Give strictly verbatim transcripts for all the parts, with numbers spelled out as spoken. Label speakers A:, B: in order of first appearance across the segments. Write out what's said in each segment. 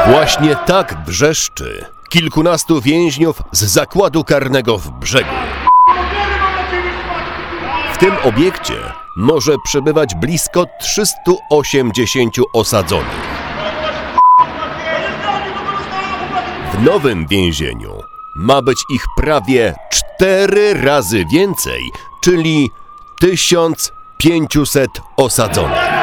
A: Właśnie tak wrzeszczy kilkunastu więźniów z zakładu karnego w Brzegu. W tym obiekcie może przebywać blisko trzystu osiemdziesięciu osadzonych. W nowym więzieniu ma być ich prawie cztery razy więcej, czyli tysiąc pięćset osadzonych.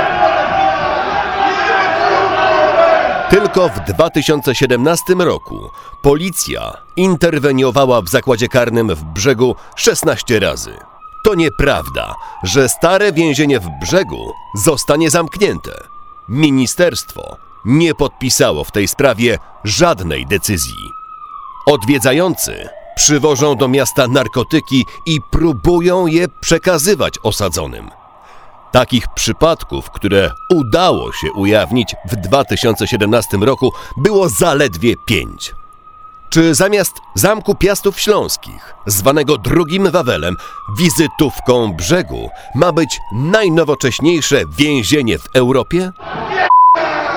A: Tylko w dwa tysiące siedemnastym roku policja interweniowała w zakładzie karnym w Brzegu szesnaście razy. To nieprawda, że stare więzienie w Brzegu zostanie zamknięte. Ministerstwo nie podpisało w tej sprawie żadnej decyzji. Odwiedzający przywożą do miasta narkotyki i próbują je przekazywać osadzonym. Takich przypadków, które udało się ujawnić w dwa tysiące siedemnastym roku, było zaledwie pięć. Czy zamiast Zamku Piastów Śląskich, zwanego drugim Wawelem, wizytówką Brzegu, ma być najnowocześniejsze więzienie w Europie?